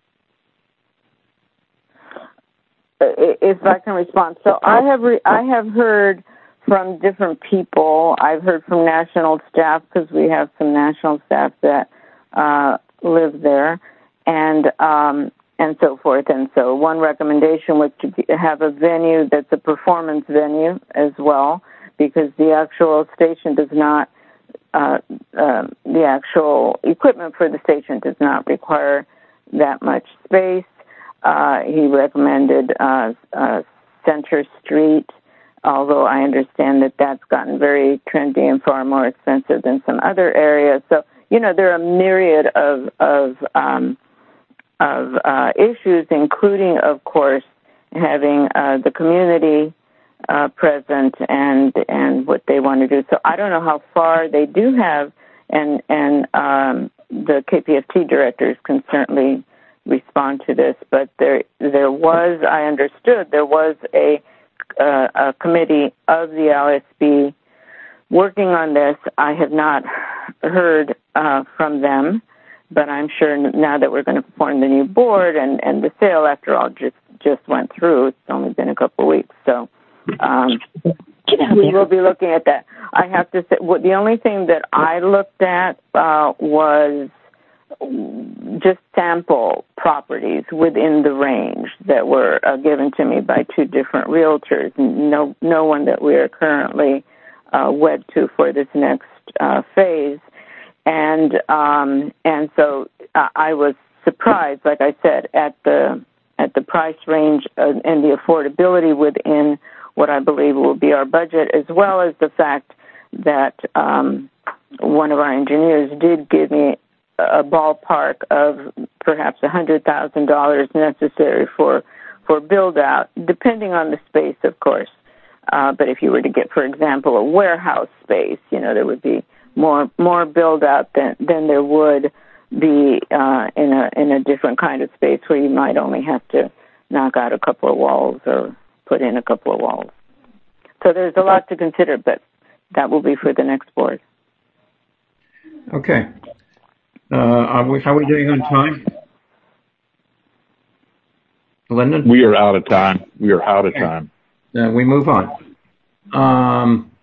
If I can respond. So I have heard from different people. I've heard from national staff, because we have some national staff that live there, and so forth. And so one recommendation was to have a venue that's a performance venue as well, because the actual station does not, the actual equipment for the station does not require that much space. He recommended Center Street, although I understand that that's gotten very trendy and far more expensive than some other areas. So, there are a myriad of issues, including, of course, having the community present and what they want to do. So I don't know how far they do have, and the KPFT directors can certainly respond to this, but there was, I understood, there was a committee of the LSB working on this. I have not heard from them, but I'm sure now that we're going to form the new board and the sale, after all, just went through. It's only been a couple of weeks, so we will be looking at that. I have to say, the only thing that I looked at was just sample properties within the range that were given to me by 2 different realtors. No one that we are currently wed to for this next phase, and so I was surprised, like I said, at the price range and the affordability within what I believe will be our budget, as well as the fact that one of our engineers did give me a ballpark of perhaps $100,000 necessary for build out, depending on the space, of course. But if you were to get, for example, a warehouse space, there would be more build out than there would be in a different kind of space where you might only have to knock out a couple of walls or put in a couple of walls. So there's a lot to consider, but that will be for the next board. Okay. How are we doing on time? Lyndon? We are out of time. We move on.